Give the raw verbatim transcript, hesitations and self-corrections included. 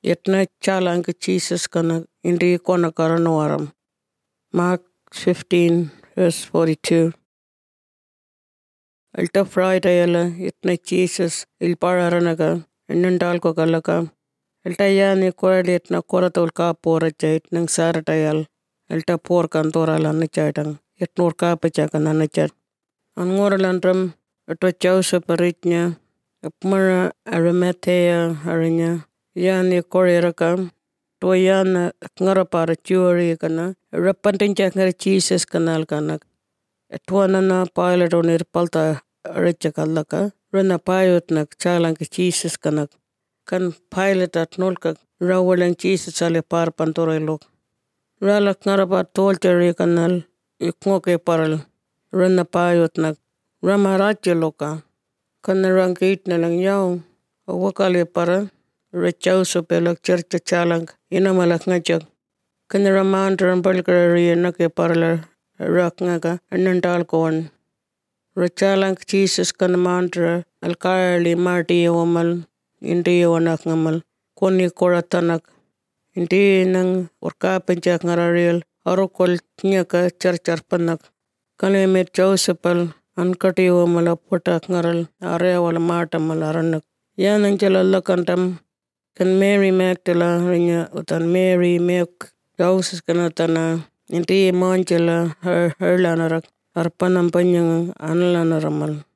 Yetna chalank Jesus kana indi kona karanawaram. Mark fifteen verse forty-two. Alta Friday yala yetna Jesus il pararanaga ennandal ko galaka. Alta yani korali yetna koratol ka pora jait nang saratayal. Alta por kantorala na chaitang yetnor ka pachakana na chat. Angoralandram atwa chausa paritnya apmara arimathea arinya yani koreraka to yana ngarapara churi kana rapantincha ngar Jesus kanal kana atwana na pilot onir palta arichakalaka rana payot nak chalang Jesus kana kan pilot at nolka rawalang Jesus ale par pantorelo ralak ngarapa tolchari kanal ikmoke paral rana payot nak ramarachya loka kana rangit na lang yaw wakale para rachau sopelak church chalang inamalak ngajak kana ramandran balkari nake parla raknga anandal kon rachalang Jesus kana mandra alkali marti yomal indi yonak ngamal koni koratanak indi nang urka penjak ngarariel arokol nyaka charchar panak kale met chausapal ankati yomala potak ngaral area wala mata malaranak yanang jalalla kantam kan Mary Magdala rinya utan Mary mek Jausus kana tana inti manjala her herlanarak arpanam panyang anlanaramal